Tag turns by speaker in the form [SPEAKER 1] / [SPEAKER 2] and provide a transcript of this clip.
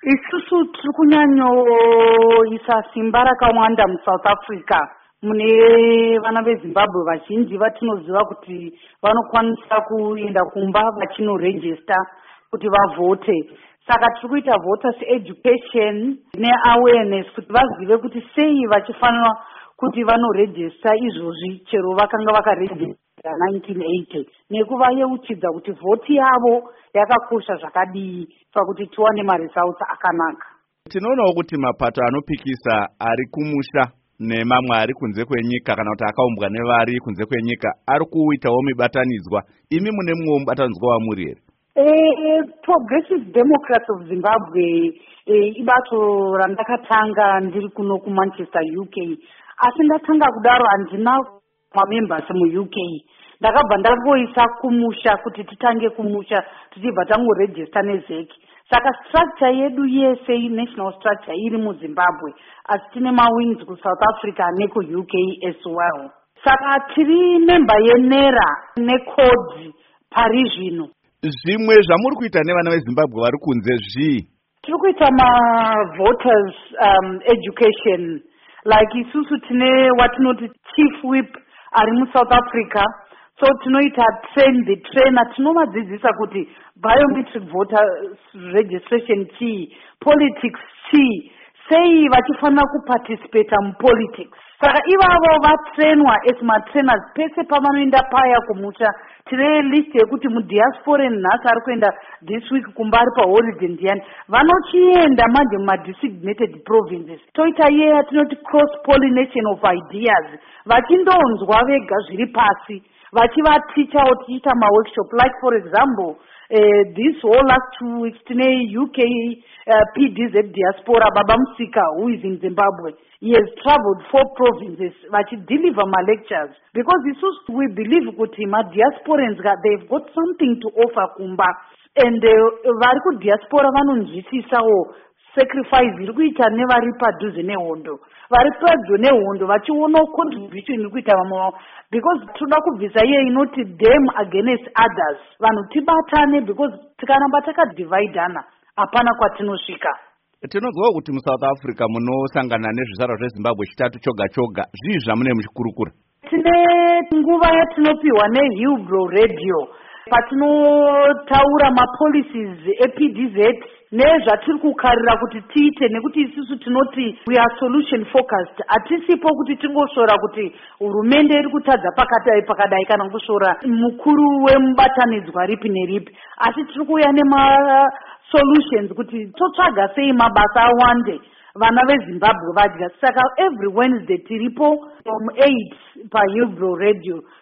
[SPEAKER 1] isusu tiri kunyanyoisa simba rakawanda muSouth Africa mune vana veZimbabwe vazhinji vatinoziva kuti vanokwanisa kuenda kumba vachinorejista kuti vavhote. Saka tiri kuita voters education neawareness kuti vazive kuti sei vachifanira kuti vanorejista izvozvi chero vakanga vakarejista 1980 nekuvayeuchidza kuti vhoti yavo yakakosha zvakadii pakuti tiwane maresults akanaka.
[SPEAKER 2] Tinoonawo kuti mapato anopikisa ari kumusha nemamwe ari kunze kwenyika kana kuti akaumbwa nevari kunze kwenyika ari kuitawo mibatanidzwa. Imi mune mumwe mubatanidzwa wamuri here?
[SPEAKER 1] Progressive Democrats of Zimbabwe ibato randakatanga ndiri kuno kuManchester UK, asi ndatanga kudaro handina mamembers muUK. Ndakabva ndangoisa kumusha kuti titange kumusha tichibva tangorejista neZEC. Saka structure yedu yese national structure iri muZimbabwe, asi tine mawings kuSouth Africa nekuUK as well. Saka tiri member yeNERA neCODES pari zvino.
[SPEAKER 2] Zvimwe zvamuri kuita nevana veZimbabwe vari kunze zvii?
[SPEAKER 1] Tiri kuita voters education, like isusu tine watinoti chief whip ari muSouth Africa. So tinoita train the trainer, tinovadzidzisa kuti biometric voter registration chii, politics chii, sei vachifanira kuparticipate mupolitics. Saka ivavo vatrainwa as matrainers pese pavanoenda paya kumusha. Tine list yekuti mudiaspora nhasi ari kuenda this week kumba ari paholiday ndiyani vanochienda manje mumadesignated provinces. Toita yeya tinoti cross pollination of ideas, vachindonzwa vega zviri pasi vachivatichawo tichiita maworkshop. Like for example, this whole last 2 weeks tine UK PDZ diaspora Baba Musika, who is in Zimbabwe. He has traveled 4 provinces vachideliver lectures because we believe kuti diasporans they've got something to offer kumba, and vari kudiaspora vanonzwisisawo sacrifice iri kuita nevari padhuze nehondo, vari padyo nehondo vachionawo contribution iri kuita vamwe, because toda kubvisa iye inoti them against others. Vanhu tibatane, because tikaramba takadividana hapana kwatinosvika.
[SPEAKER 2] Tinozwa kuti muSouth Africa munosangana nezvizvarwa zveZimbabwe chitatu choga choga. Zvii zvamune muchikurukura?
[SPEAKER 1] Tine nguva yatinopiwa neHillbrow Radio patinotaura mapolicies ePDZ nezvatiri kukarira kuti tiite, nekuti isusu tinoti we are solution focused. Hatisipo kuti tingosvora kuti hurumende iri kutadza pakadai kana kusvora mukuru wemubatanidzwa ripi neripi, asi tiri kuuya solutions kuti totsvaga sei mabasa awande vana veZimbabwe vadya. Saka every Wednesday tiripo from 8 paHillbrow Radio